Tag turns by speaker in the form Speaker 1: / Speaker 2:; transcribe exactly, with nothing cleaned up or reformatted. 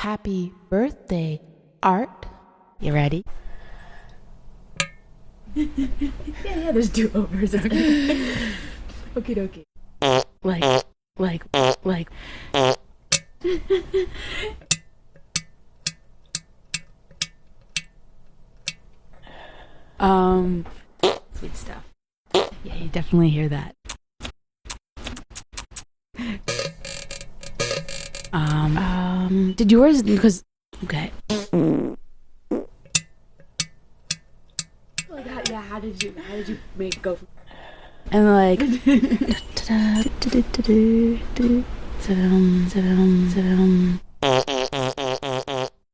Speaker 1: Happy birthday, Art. You ready?
Speaker 2: yeah, yeah, there's do-overs. Okay, okay.
Speaker 1: Like, like, like. um,
Speaker 2: Sweet stuff.
Speaker 1: yeah, you definitely hear that. Um, um, did yours, because, okay.
Speaker 2: Like, how, yeah, how did you, how did you make go? From-
Speaker 1: And like,